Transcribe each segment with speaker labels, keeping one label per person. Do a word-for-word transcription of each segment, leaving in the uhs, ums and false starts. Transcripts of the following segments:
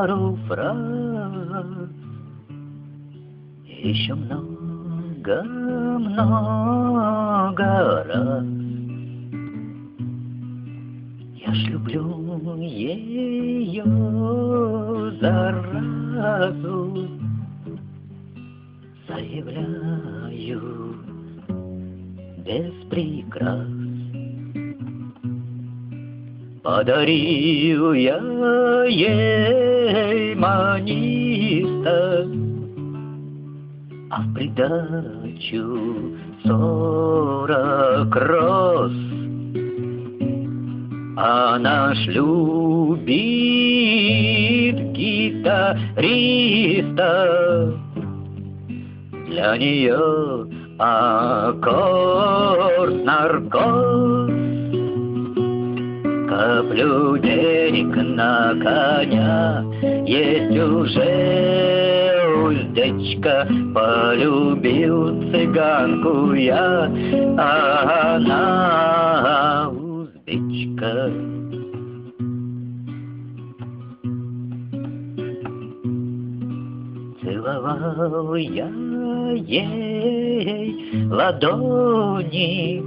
Speaker 1: пару фраз. Еще много, много раз я ж люблю ее заразу, заявляю без прикрас. Подарил я ей маниста, а в придачу сорок роз. Она ж любит гитариста, для нее аккорд наркоз. Коплю денег на коня, есть уже уздечка. Полюбил цыганку я, а она узбечка. Целовал я ей ладони,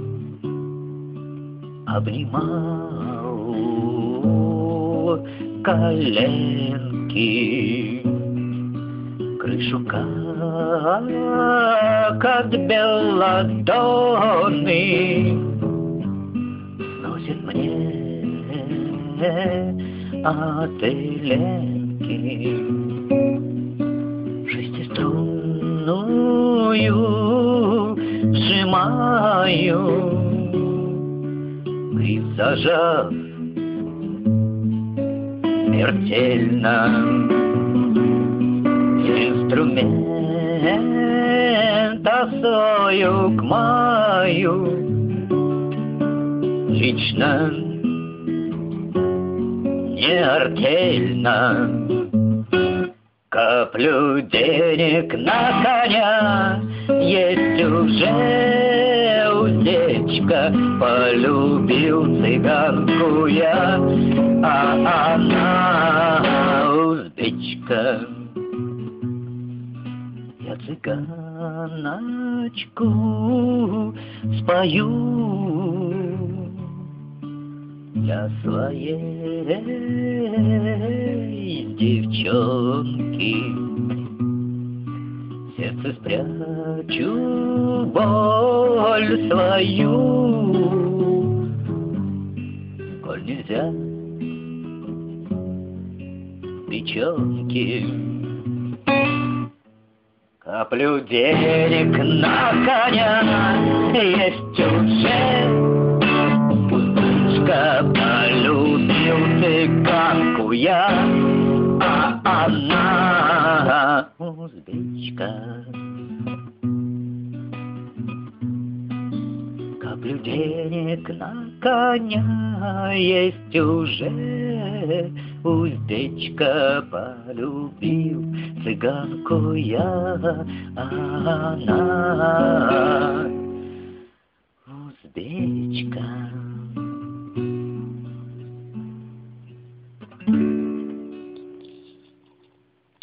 Speaker 1: обнимал коленки, крышу как от белладонны сносит мне от Эленки. Шестиструнную сжимаю и зажав смертельно инструмент осою к маю. Лично не артельно коплю денег на коня, есть уже уздечка. Полюбил цыганку я, а она узбечка. Я цыганочку спою для своей девчонки. В сердце спрячу боль свою, коль нельзя печенки. Коплю денег на коня, есть уже пустышка. Полюбил цыганку я, а она узбечка. Коплю денег на коня, есть уже уздечка. Полюбил цыганку я, а она